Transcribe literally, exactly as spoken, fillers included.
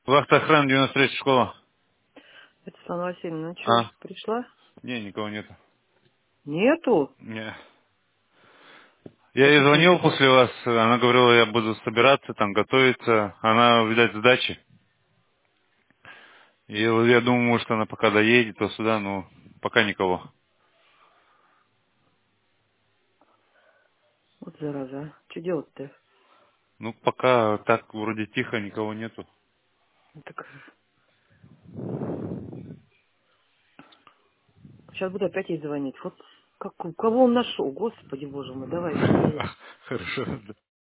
Вахта охраны девяносто третья школа. Это Светлана Васильевна, ну что, А? пришла? Не, никого нету. Нету? Не. Я А ей что с ней звонил случилось? после вас, она говорила, я буду собираться, там, готовиться. Она, видать, с дачи. И вот я думаю, может, она пока доедет то сюда, но пока никого. Вот зараза, а. Что делать-то? Ну, пока так вроде тихо, никого нету. Ну, так сейчас буду опять ей звонить. Вот как, кого он нашел, господи боже мой, давай, быстрее. Хорошо.